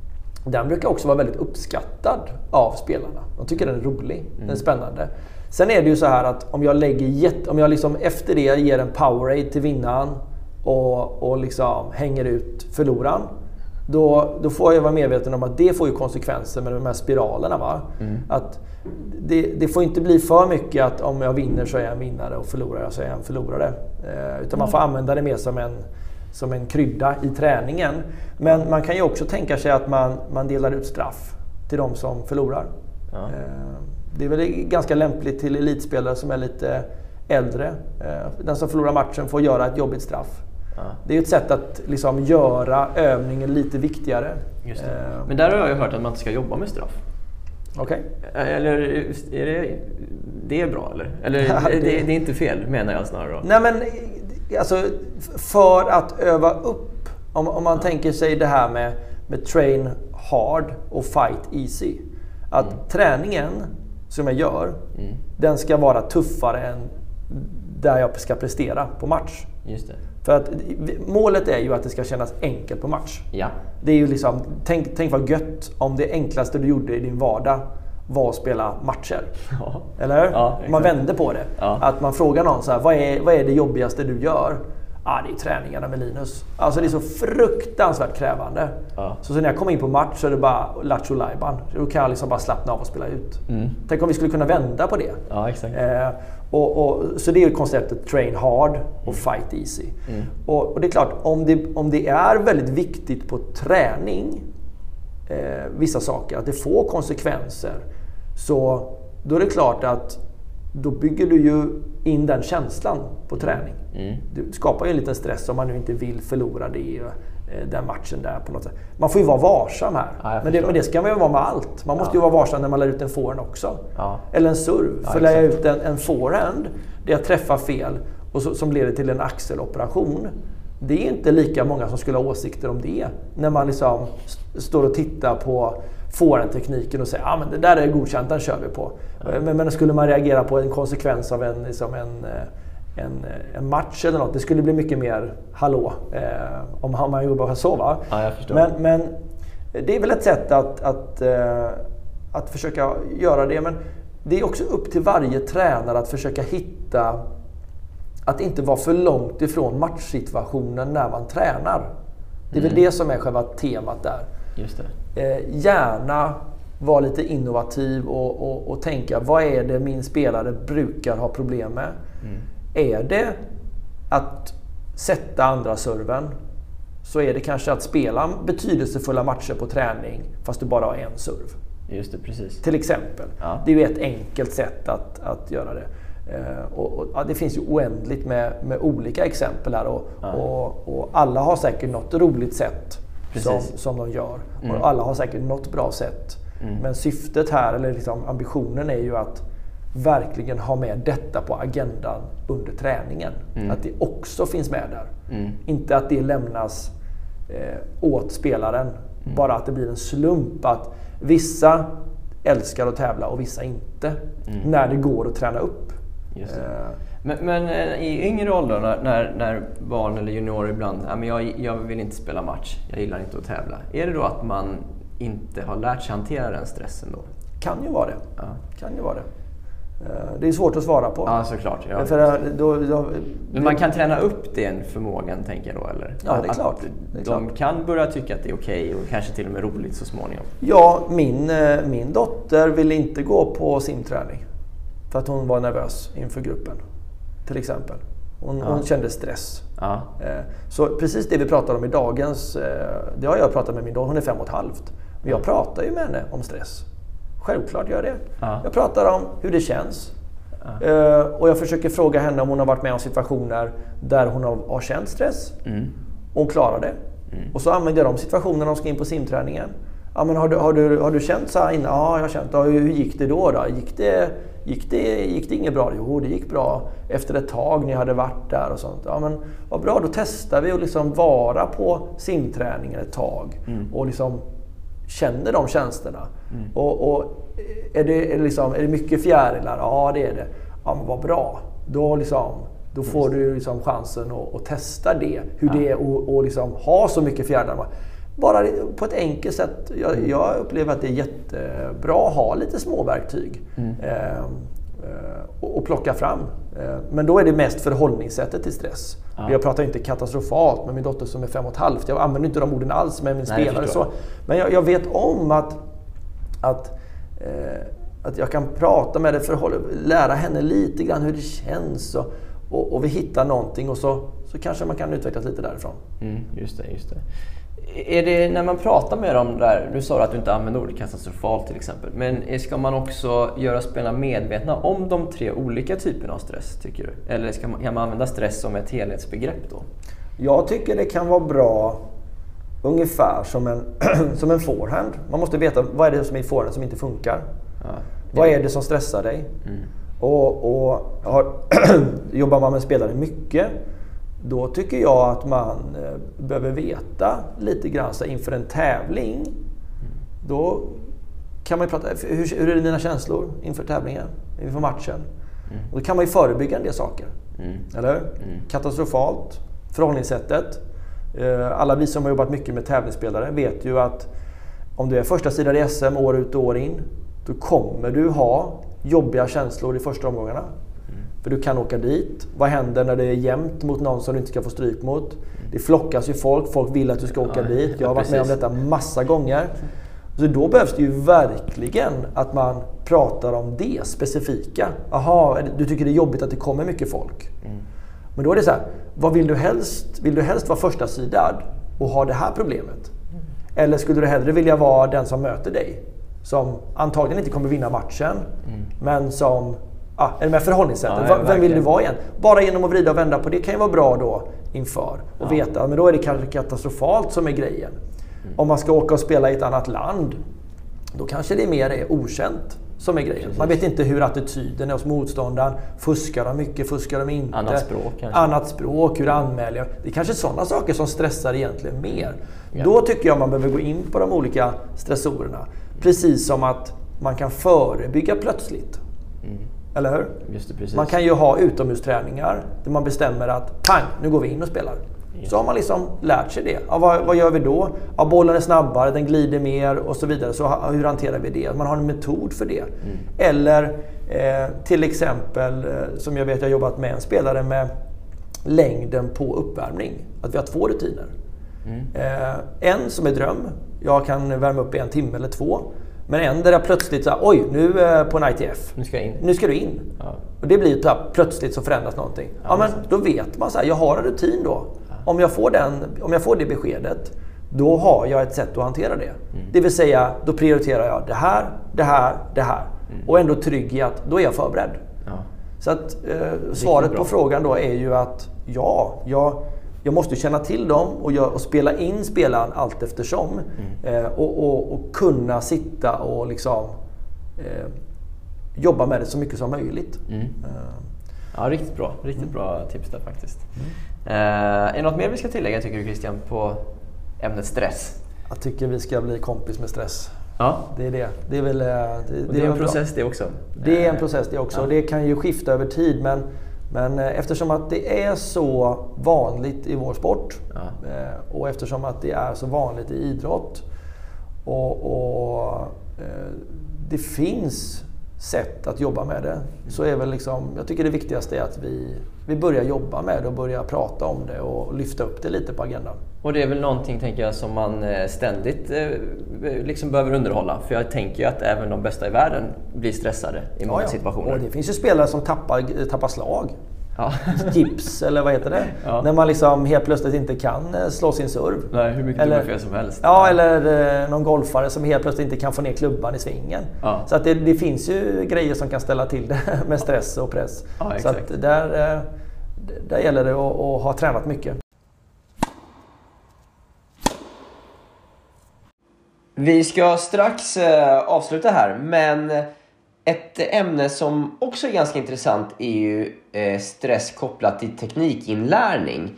Den brukar också vara väldigt uppskattad av spelarna. De tycker den är rolig, den är spännande. Sen är det ju så här att om jag liksom efter det ger en Powerade till vinnaren och liksom hänger ut förloraren, då får jag vara medveten om att det får ju konsekvenser med de här spiralerna, va? Att det får inte bli för mycket att om jag vinner så är jag en vinnare och förlorar jag så är jag en förlorare. Utan man får använda det mer som en krydda i träningen. Men man kan ju också tänka sig att man delar ut straff till de som förlorar. Ja. Det är väl ganska lämpligt till elitspelare som är lite äldre. Den som förlorar matchen får göra ett jobbigt straff. Ja. Det är ju ett sätt att liksom göra övningen lite viktigare. Just det. Men där har jag ju hört att man inte ska jobba med straff. Okej. Eller är det är bra eller? Eller det är inte fel, menar jag snarare då. Nej, men alltså för att öva upp, om man tänker sig det här med train hard och fight easy. Att träningen som jag gör, den ska vara tuffare än där jag ska prestera på match. Just det. För att målet är ju att det ska kännas enkelt på match. Ja. Det är ju liksom, tänk vad gött om det enklaste du gjorde i din vardag var att spela matcher. Ja. Eller? Ja, man vänder på det. Ja. Att man frågar någon så här, vad är det jobbigaste du gör? Det är träningarna med Linus. Alltså det är så fruktansvärt krävande. Ja. Så när jag kommer in på match så är det bara lattjo lajban. Då kan jag liksom bara slappna av och spela ut. Tänk om vi skulle kunna vända på det. Ja, exakt. Så det är ju konceptet train hard och fight easy. Och det är klart, om det är väldigt viktigt på träning, vissa saker, att det får konsekvenser, så då är det klart att då bygger du ju in den känslan på träning. Du skapar ju en liten stress om man nu inte vill förlora den matchen där på något sätt. Man får ju vara varsam här. Ja, men det ska man ju vara med allt. Man måste ju vara varsam när man lär ut en forehand också. Ja. Eller en serv. För lär jag ut en forehand, det jag träffar fel och som leder till en axeloperation. Det är inte lika många som skulle ha åsikter om det. När man liksom står och tittar på forehandtekniken och säger men det där är godkänt, den kör vi på. Men skulle man reagera på en konsekvens av en match eller något, det skulle bli mycket mer hallå om man jobbar så, va? Ja, jag förstår. Men det är väl ett sätt att försöka göra det, men det är också upp till varje tränare att försöka hitta att inte vara för långt ifrån matchsituationen när man tränar. Det är väl det som är själva temat där. Just det. Gärna vara lite innovativ och tänka, vad är det min spelare brukar ha problem med? Är det att sätta andra serven, så är det kanske att spela betydelsefulla matcher på träning fast du bara har en serv. Just det, precis. Till exempel. Ja. Det är ju ett enkelt sätt att göra det. Det finns ju oändligt med olika exempel här och alla har säkert något roligt sätt som de gör. Och alla har säkert något bra sätt. Men syftet här, eller liksom ambitionen, är ju att verkligen ha med detta på agendan under träningen. Att det också finns med där. Inte att det lämnas åt spelaren. Bara att det blir en slump att vissa älskar att tävla och vissa inte. När det går att träna upp. Just det. Men i yngre ålder när barn eller juniorer ibland, jag vill inte spela match, jag gillar inte att tävla. Är det då att man inte har lärt sig hantera den stressen då? Kan ju vara det. Ja. Kan ju vara det. Det är svårt att svara på. Ja, såklart. Ja. Men man kan träna upp den förmågan, tänker jag då, eller? Ja, det är klart. De kan börja tycka att det är okej och kanske till och med roligt så småningom. Ja, min dotter ville inte gå på simträning för att hon var nervös inför gruppen, till exempel. Hon kände stress. Ja. Så precis det vi pratar om i dagens, det har jag pratat med min dotter, hon är 5,5. Men jag pratar ju med henne om stress. Självklart gör jag det. Ja. Jag pratar om hur det känns. Ja. Och jag försöker fråga henne om hon har varit med om situationer där hon har känt stress. Och hon klarar det. Och så använder jag de situationerna när de ska in på simträningen. Ja, men har du känt så här innan? Ja, jag har känt. Ja, hur gick det då? Gick det inget bra? Jo, det gick bra efter ett tag när jag hade varit där och sånt. Ja, men vad bra, då testar vi att liksom vara på simträningen ett tag. Och liksom känner de tjänsterna. Och är det mycket fjärilar? Ja, det är det. Ja, men vad bra. Då får du liksom chansen att testa det. Hur det är att liksom ha så mycket fjärilar. bara på ett enkelt sätt. Jag upplever att det är jättebra att ha lite små verktyg och plocka fram. Men då är det mest förhållningssättet till stress. Jag pratar inte katastrofalt med min dotter som är 5,5. Jag använder inte de orden alls med min spelare. Så. Men jag vet om att jag kan prata med det, lära henne lite grann hur det känns och vi hittar någonting och så kanske man kan utvecklas lite därifrån. Just det. Är det när man pratar med dem där, du sa att du inte använder ordet katastrofalt till exempel, men ska man också göra spelarna medvetna om de 3 olika typerna av stress, tycker du? Eller kan man använda stress som ett helhetsbegrepp då? Jag tycker det kan vara bra ungefär som en forehand. Man måste veta vad är det som är i forehand som inte funkar. Vad är det som stressar dig? Och jobbar man med spelare mycket, då tycker jag att man behöver veta lite grann så inför en tävling. Då kan man ju prata, hur är det dina känslor inför tävlingen, inför matchen? Och då kan man ju förebygga en del saker. Eller? Katastrofalt, förhållningssättet. Alla vi som har jobbat mycket med tävlingsspelare vet ju att om du är första sidan i SM år ut och år in, då kommer du ha jobbiga känslor i första omgångarna. För du kan åka dit. Vad händer när det är jämnt mot någon som du inte ska få stryk mot? Det flockas ju folk vill att du ska åka dit. Jag har varit med om detta massa gånger. Så då behövs det ju verkligen att man pratar om det specifika. Aha, du tycker det är jobbigt att det kommer mycket folk. Men då är det så här, vad vill du helst? Vill du helst vara första sidad och ha det här problemet? Eller skulle du hellre vilja vara den som möter dig? Som antagligen inte kommer vinna matchen, men som eller med förhållningssättet. Vem vill du vara igen? Bara genom att vrida och vända på det kan ju vara bra då inför och veta. Men då är det kanske katastrofalt som är grejen. Om man ska åka och spela i ett annat land, då kanske det mer är okänt som är grejen. Man vet inte hur attityden är hos motståndaren. Fuskar de mycket, fuskar de inte? Annat språk, hur anmäler jag? Det är kanske sådana saker som stressar egentligen mer. Då tycker jag man behöver gå in på de olika stressorerna. Precis som att man kan förebygga plötsligt. Eller hur? Just det, precis. Man kan ju ha utomhusträningar där man bestämmer att pang, nu går vi in och spelar. Så har man liksom lärt sig det. Vad gör vi då? Bollen är snabbare, den glider mer och så vidare. Så hur hanterar vi det? Man har en metod för det. Eller till exempel, som jag vet jag har jobbat med en spelare med längden på uppvärmning. Att vi har 2 rutiner. En som är dröm. Jag kan värma upp i 1 timme eller 2. Men en där jag plötsligt så här, oj, nu på en ITF. Nu ska du in. Och det blir plötsligt så förändras någonting. Men då vet man så här, jag har en rutin då. Om jag får det beskedet, då har jag ett sätt att hantera det. Det vill säga, då prioriterar jag det här. Och ändå trygg i att då är jag förberedd. Så att svaret på frågan då är ju att jag måste känna till dem och spela in spelaren allt eftersom. Och kunna sitta och liksom jobba med det så mycket som möjligt. Ja, riktigt bra tips där faktiskt. Är det något mer vi ska tillägga, tycker du, Christian, på ämnet stress? Jag tycker vi ska bli kompis med stress. Ja. Det är det. Det är väl det är en process det också. Det är en process det också. Och det kan ju skifta över tid, men eftersom att det är så vanligt i vår sport och eftersom att det är så vanligt i idrott och det finns sätt att jobba med det, så är väl liksom, jag tycker det viktigaste är att vi börjar jobba med det och börjar prata om det och lyfta upp det lite på agendan. Och det är väl någonting, tänker jag, som man ständigt liksom behöver underhålla. För jag tänker ju att även de bästa i världen blir stressade i många situationer. Och det finns ju spelare som tappar slag. Gips eller vad heter det? När man liksom helt plötsligt inte kan slå sin serv. Nej, hur mycket fel som helst. Eller någon golfare som helt plötsligt inte kan få ner klubban i svingen. Så att det finns ju grejer som kan ställa till det med stress och press. Så att där gäller det att ha tränat mycket. Vi ska strax avsluta här, men ett ämne som också är ganska intressant är ju stress kopplat till teknikinlärning.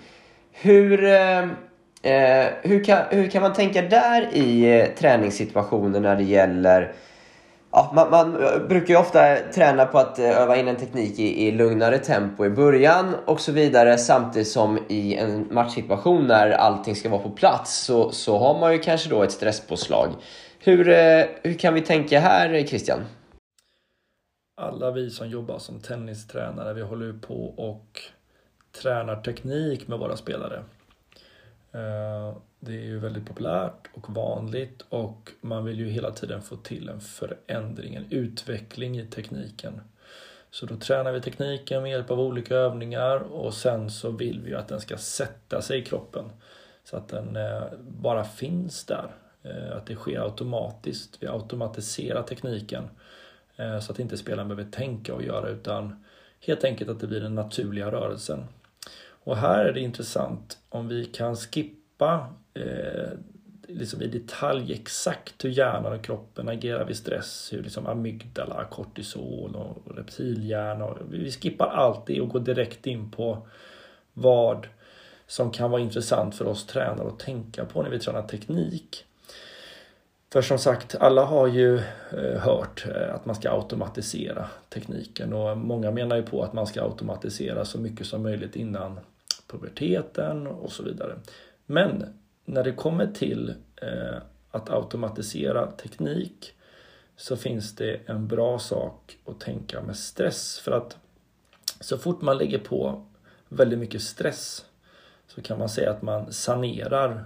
Hur kan man tänka där i träningssituationer när det gäller Ja, man brukar ju ofta träna på att öva in en teknik i lugnare tempo i början och så vidare, samtidigt som i en matchsituation när allting ska vara på plats så har man ju kanske då ett stresspåslag. Hur kan vi tänka här, Christian? Alla vi som jobbar som tennistränare, vi håller ju på och tränar teknik med våra spelare. Det är ju väldigt populärt och vanligt och man vill ju hela tiden få till en förändring, en utveckling i tekniken. Så då tränar vi tekniken med hjälp av olika övningar och sen så vill vi att den ska sätta sig i kroppen så att den bara finns där. Att det sker automatiskt. Vi automatiserar tekniken så att inte spelaren behöver tänka och göra, utan helt enkelt att det blir den naturliga rörelsen. Och här är det intressant om vi kan skippa liksom i detalj exakt hur hjärnan och kroppen agerar vid stress, hur liksom amygdala, kortisol och reptilhjärna. Vi skippar allt det och går direkt in på vad som kan vara intressant för oss tränare att tänka på när vi tränar teknik. För som sagt, alla har ju hört att man ska automatisera tekniken och många menar ju på att man ska automatisera så mycket som möjligt innan puberteten och så vidare. Men när det kommer till att automatisera teknik så finns det en bra sak att tänka med stress. För att så fort man lägger på väldigt mycket stress så kan man säga att man sanerar,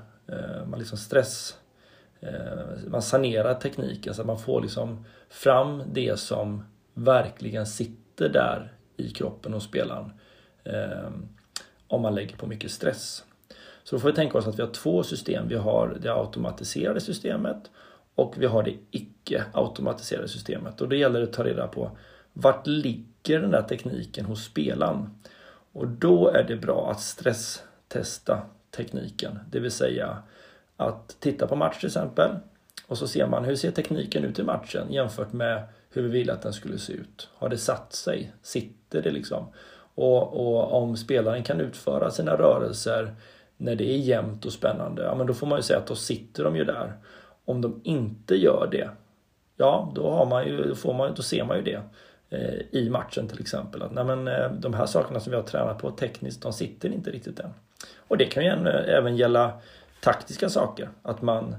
man sanerar tekniken så att man får liksom fram det som verkligen sitter där i kroppen hos spelaren om man lägger på mycket stress. Så då får vi tänka oss att vi har två system. Vi har det automatiserade systemet och vi har det icke-automatiserade systemet. Och det gäller att ta reda på vart ligger den där tekniken hos spelaren. Och då är det bra att stresstesta tekniken. Det vill säga att titta på match till exempel. Och så ser man hur ser tekniken ut i matchen jämfört med hur vi vill att den skulle se ut. Har det satt sig? Sitter det liksom? Och om spelaren kan utföra sina rörelser när det är jämnt och spännande, ja, men då får man ju säga att då sitter de ju där. Om de inte gör det, ja, då ser man ju det i matchen till exempel. Att nej, men de här sakerna som vi har tränat på tekniskt, de sitter inte riktigt än. Och det kan ju även gälla taktiska saker. Att man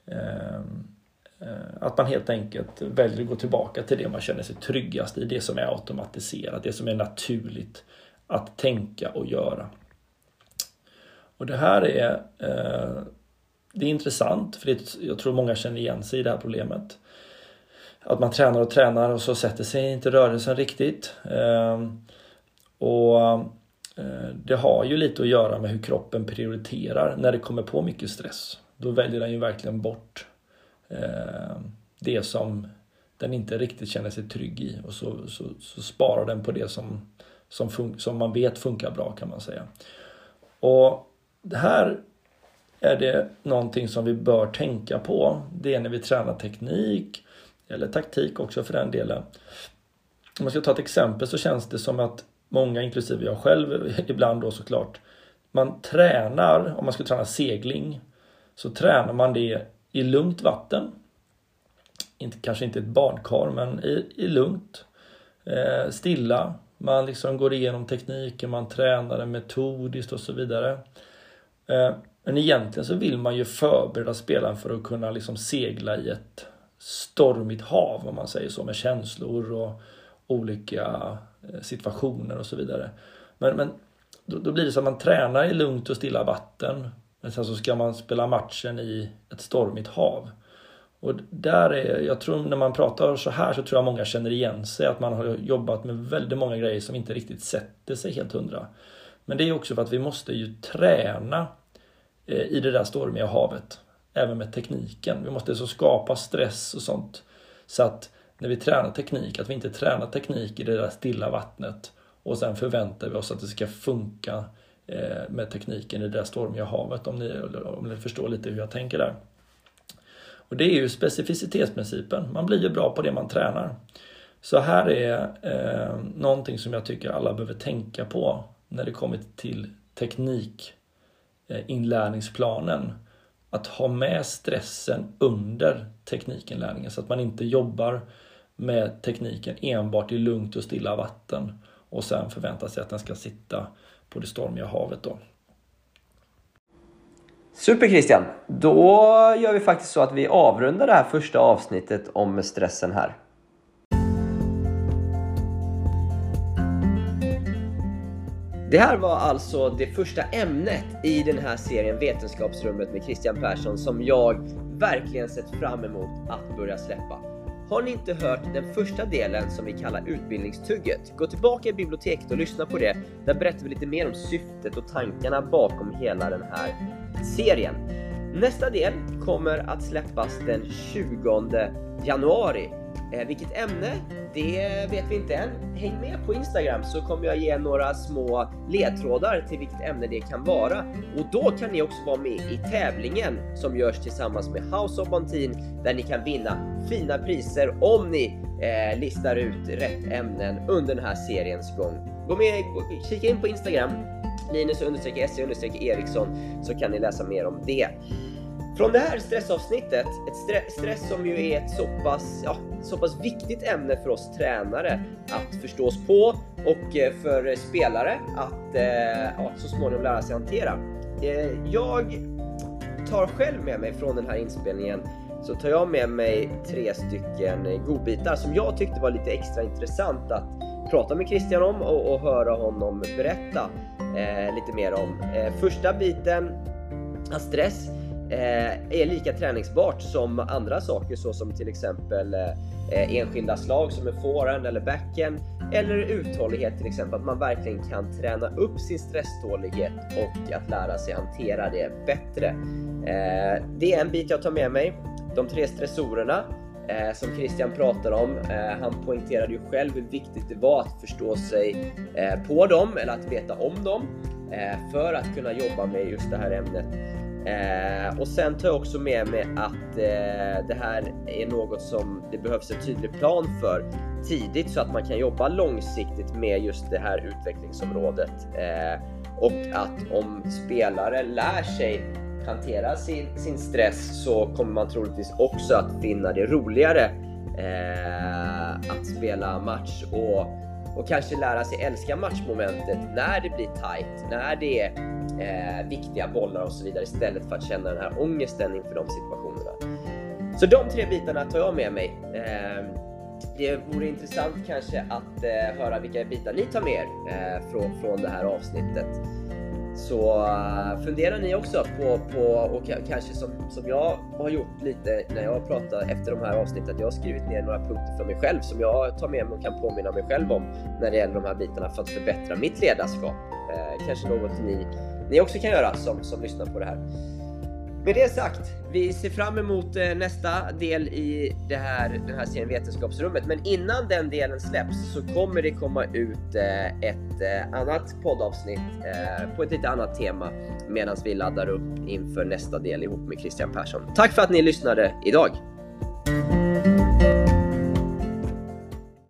helt enkelt väljer att gå tillbaka till det man känner sig tryggast i. Det som är automatiserat, det som är naturligt att tänka och göra. Och det här det är intressant för jag tror många känner igen sig i det här problemet. Att man tränar och så sätter sig inte rörelsen riktigt. Det har ju lite att göra med hur kroppen prioriterar när det kommer på mycket stress. Då väljer den ju verkligen bort det som den inte riktigt känner sig trygg i. Och så sparar den på det som man vet funkar bra, kan man säga. Och det här är det någonting som vi bör tänka på. Det är när vi tränar teknik eller taktik också för den delen. Om man ska ta ett exempel så känns det som att många, inklusive jag själv ibland då såklart, man tränar, om man ska träna segling så tränar man det i lugnt vatten. Kanske inte ett badkar, men i lugnt, stilla. Man liksom går igenom tekniken, man tränar den metodiskt och så vidare. Men egentligen så vill man ju förbereda spelaren för att kunna liksom segla i ett stormigt hav, om man säger så, med känslor och olika situationer och så vidare. Men då blir det så att man tränar i lugnt och stilla vatten, men sen så ska man spela matchen i ett stormigt hav. Och jag tror när man pratar så här så tror jag många känner igen sig, att man har jobbat med väldigt många grejer som inte riktigt sätter sig helt 100. Men det är också för att vi måste ju träna i det där stormiga havet, även med tekniken. Vi måste så skapa stress och sånt, så att när vi tränar teknik, att vi inte tränar teknik i det där stilla vattnet och sen förväntar vi oss att det ska funka med tekniken i det där stormiga havet, om ni förstår lite hur jag tänker där. Och det är ju specificitetsprincipen. Man blir ju bra på det man tränar. Så här är någonting som jag tycker alla behöver tänka på när det kommer till teknikinlärningsplanen. Att ha med stressen under teknikinlärningen så att man inte jobbar med tekniken enbart i lugnt och stilla vatten och sen förvänta sig att den ska sitta på det stormiga havet då. Super Christian, då gör vi faktiskt så att vi avrundar det här första avsnittet om stressen här. Det här var alltså det första ämnet i den här serien Vetenskapsrummet med Christian Persson som jag verkligen sett fram emot att börja släppa. Har ni inte hört den första delen som vi kallar utbildningstugget? Gå tillbaka i biblioteket och lyssna på det. Där berättar vi lite mer om syftet och tankarna bakom hela den här serien. Nästa del kommer att släppas den 20 januari. Vilket ämne? Det vet vi inte än. Häng med på Instagram så kommer jag ge några små ledtrådar till vilket ämne det kan vara. Och då kan ni också vara med i tävlingen som görs tillsammans med House of Bontin där ni kan vinna fina priser om ni listar ut rätt ämnen under den här seriens gång. Gå med, kika in på Instagram Linus_SE_Eriksson så kan ni läsa mer om det. Från det här stressavsnittet, ett stress som ju är ett så pass viktigt ämne för oss tränare att förstås på och för spelare att så småningom lära sig hantera. Jag tar själv med mig från den här inspelningen så tar jag med mig 3 stycken godbitar som jag tyckte var lite extra intressant att prata med Christian om och höra honom berätta lite mer om. Första biten, att stress är lika träningsbart som andra saker så som till exempel enskilda slag som är forehand eller backhand eller uthållighet till exempel, att man verkligen kan träna upp sin stresstålighet och att lära sig hantera det bättre. Det är en bit jag tar med mig. De 3 stressorerna som Christian pratar om, han poängterade ju själv hur viktigt det var att förstå sig på dem eller att veta om dem för att kunna jobba med just det här ämnet. Och sen tar jag också med mig att det här är något som det behövs en tydlig plan för tidigt så att man kan jobba långsiktigt med just det här utvecklingsområdet. Och att om spelare lär sig hantera sin stress så kommer man troligtvis också att finna det roligare att spela match och kanske lära sig älska matchmomentet när det blir tight, när det är viktiga bollar och så vidare istället för att känna den här ångesten inför de situationerna. Så de 3 bitarna tar jag med mig. Det vore intressant kanske att höra vilka bitar ni tar med er från det här avsnittet. Så funderar ni också på och kanske som jag har gjort lite när jag pratar efter de här avsnitten, att jag har skrivit ner några punkter för mig själv som jag tar med mig och kan påminna mig själv om när det gäller de här bitarna för att förbättra mitt ledarskap. Kanske något ni också kan göra som lyssnar på det här. Med det sagt, vi ser fram emot nästa del i den här serien Vetenskapsrummet. Men innan den delen släpps så kommer det komma ut ett annat poddavsnitt på ett lite annat tema medan vi laddar upp inför nästa del ihop med Christian Persson. Tack för att ni lyssnade idag!